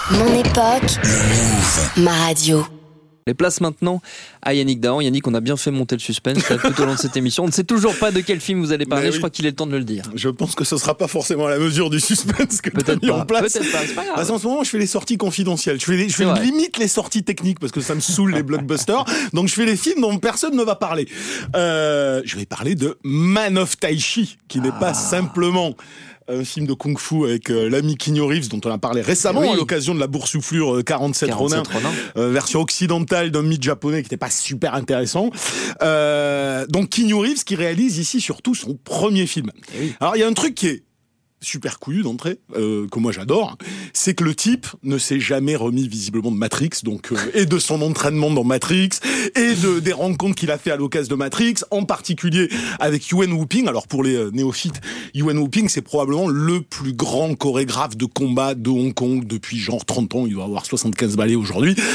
Mon époque, ma radio. Les places maintenant à Yannick Dahan. Yannick, on a bien fait monter le suspense là, tout au long de cette émission. On ne sait toujours pas de quel film vous allez parler. Je crois qu'il est le temps de le dire. Je pense que ce ne sera pas forcément à la mesure du suspense que tu as mis en place. Peut-être pas, c'est pas grave. Parce qu'en ce moment, je fais les sorties confidentielles. Je fais limite les sorties techniques parce que ça me saoule les blockbusters. Donc je fais les films dont personne ne va parler. Je vais parler de Man of Tai-Chi, qui n'est pas simplement un film de kung-fu avec l'ami Keanu Reeves dont on a parlé récemment à l'occasion de la boursouflure 47 Ronin, version occidentale d'un mythe japonais qui n'était pas super intéressant. Donc Keanu Reeves qui réalise ici surtout son premier film. Alors il y a un truc qui est super couillu d'entrée, que moi j'adore, c'est que le type ne s'est jamais remis visiblement de Matrix, donc et de son entraînement dans Matrix, et des rencontres qu'il a fait à l'occasion de Matrix, en particulier avec Yuen Woo-ping. Alors pour les néophytes, Yuen Woo-ping c'est probablement le plus grand chorégraphe de combat de Hong Kong depuis genre 30 ans, il doit avoir 75 balais aujourd'hui. Tout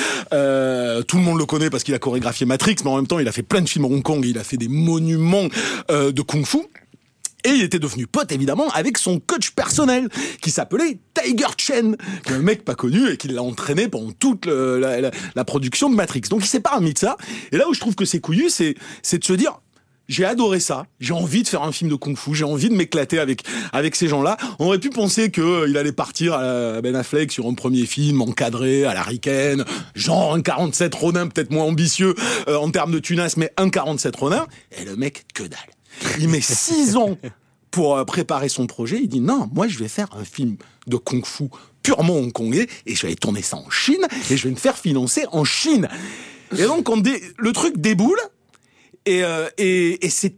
le monde le connaît parce qu'il a chorégraphié Matrix, mais en même temps il a fait plein de films à Hong Kong, et il a fait des monuments de kung-fu. Et il était devenu pote, évidemment, avec son coach personnel, qui s'appelait Tiger Chen, qui est un mec pas connu et qui l'a entraîné pendant toute la production de Matrix. Donc il s'est pas remis de ça. Et là où je trouve que c'est couillu, c'est de se dire, j'ai adoré ça, j'ai envie de faire un film de kung-fu, j'ai envie de m'éclater avec ces gens-là. On aurait pu penser qu'il allait partir à Ben Affleck sur un premier film encadré à la Riken, genre un 47 Ronin, peut-être moins ambitieux en termes de tunas, mais un 47 Ronin. Et le mec, que dalle. Il met 6 ans pour préparer son projet. Il dit non, moi je vais faire un film de kung-fu purement hongkongais et je vais tourner ça en Chine et je vais me faire financer en Chine. Et donc le truc déboule et c'est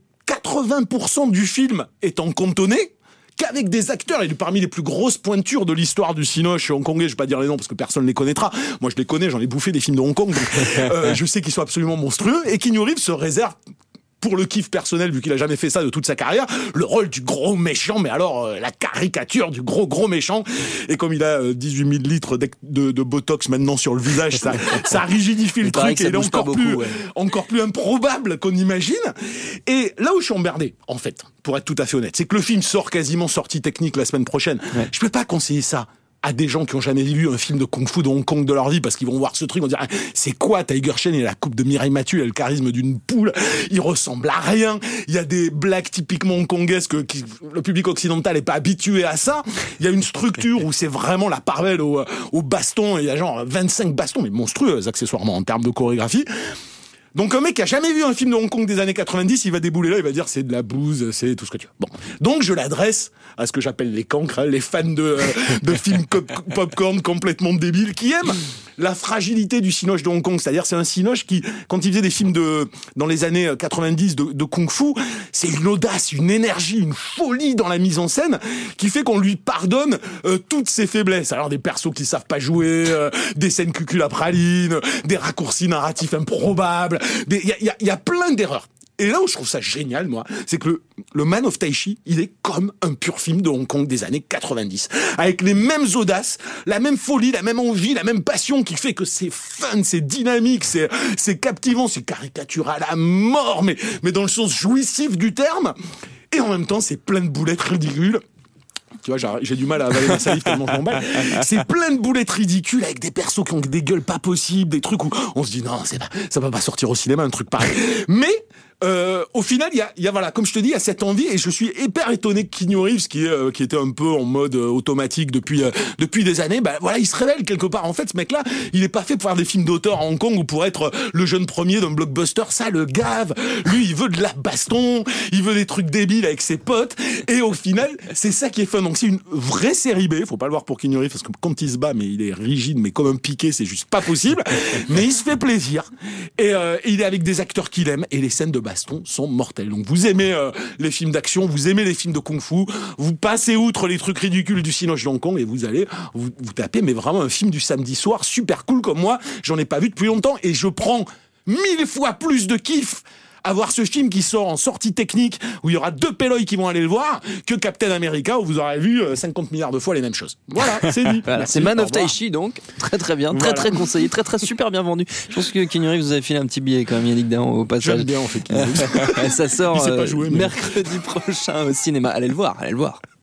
80% du film étant cantonné qu'avec des acteurs, et parmi les plus grosses pointures de l'histoire du cinoche hongkongais, je vais pas dire les noms parce que personne ne les connaîtra. Moi je les connais, j'en ai bouffé des films de Hong Kong, donc je sais qu'ils sont absolument monstrueux. Et Keanu Reeves se réserve, pour le kiff personnel, vu qu'il a jamais fait ça de toute sa carrière, le rôle du gros méchant, mais alors la caricature du gros méchant. Et comme il a 18 000 litres de botox maintenant sur le visage, ça rigidifie le truc et il est encore plus improbable qu'on imagine. Et là où je suis emmerdé, en fait, pour être tout à fait honnête, c'est que le film sort quasiment sortie technique la semaine prochaine. Ouais. Je peux pas conseiller ça à des gens qui ont jamais vu un film de kung-fu de Hong Kong de leur vie, parce qu'ils vont voir ce truc, on dirait, c'est quoi Tiger Chen? Il a la coupe de Mireille Mathieu, il a le charisme d'une poule, il ressemble à rien, il y a des blagues typiquement hongkongaises que le public occidental est pas habitué à ça, il y a une structure où c'est vraiment la part belle au baston, et il y a genre 25 bastons, mais monstrueux accessoirement en termes de chorégraphie. Donc un mec qui a jamais vu un film de Hong Kong des années 90, il va débouler là, il va dire c'est de la bouse, c'est tout ce que tu veux. Bon, donc je l'adresse à ce que j'appelle les cancres, les fans de films popcorn complètement débiles, qui aiment la fragilité du cinoche de Hong Kong. C'est-à-dire c'est un cinoche qui, quand il faisait des films dans les années 90 de kung-fu, c'est une audace, une énergie, une folie dans la mise en scène qui fait qu'on lui pardonne toutes ses faiblesses. Alors des persos qui savent pas jouer, des scènes cucul à praline, des raccourcis narratifs improbables. Il y a plein d'erreurs. Et là où je trouve ça génial, moi, c'est que le Man of Tai-Chi, il est comme un pur film de Hong Kong des années 90. Avec les mêmes audaces, la même folie, la même envie, la même passion qui fait que c'est fun, c'est dynamique, c'est captivant, c'est caricatural à mort, mais dans le sens jouissif du terme. Et en même temps, c'est plein de boulettes ridicules. Tu vois, j'ai du mal à avaler ma salive tellement je m'emballe. C'est plein de boulettes ridicules avec des persos qui ont des gueules pas possibles, des trucs où on se dit non, ça va pas sortir au cinéma, un truc pareil. Mais au final, il y a voilà, comme je te dis, il y a cette envie, et je suis hyper étonné que Keanu Reeves, qui était un peu en mode automatique depuis des années, voilà, il se révèle quelque part. En fait, ce mec-là, il est pas fait pour faire des films d'auteur à Hong Kong ou pour être le jeune premier d'un blockbuster. Ça le gave. Lui, il veut de la baston, il veut des trucs débiles avec ses potes, et au final, c'est ça qui est fun. Donc c'est une vraie série B. Faut pas le voir pour Keanu Reeves parce que quand il se bat, mais il est rigide, mais comme un piqué, c'est juste pas possible. Mais il se fait plaisir, et il est avec des acteurs qu'il aime, et les scènes de baston sont mortels. Donc vous aimez les films d'action, vous aimez les films de kung-fu, vous passez outre les trucs ridicules du cinoche de Hong Kong et vous allez vous taper, mais vraiment un film du samedi soir super cool comme moi, j'en ai pas vu depuis longtemps, et je prends 1000 fois plus de kiff à voir ce film qui sort en sortie technique, où il y aura 2 péloïs qui vont aller le voir, que Captain America, où vous aurez vu 50 milliards de fois les mêmes choses. Voilà, c'est dit. Voilà, c'est Man of Tai-Chi, donc. Très bien, voilà. Très conseillé, très super bien vendu. Je pense que Keanu Reeves vous avez filé un petit billet quand même, Yannick Dahan, au passage. J'aime bien, en fait. Ça sort mercredi prochain au cinéma. Allez le voir.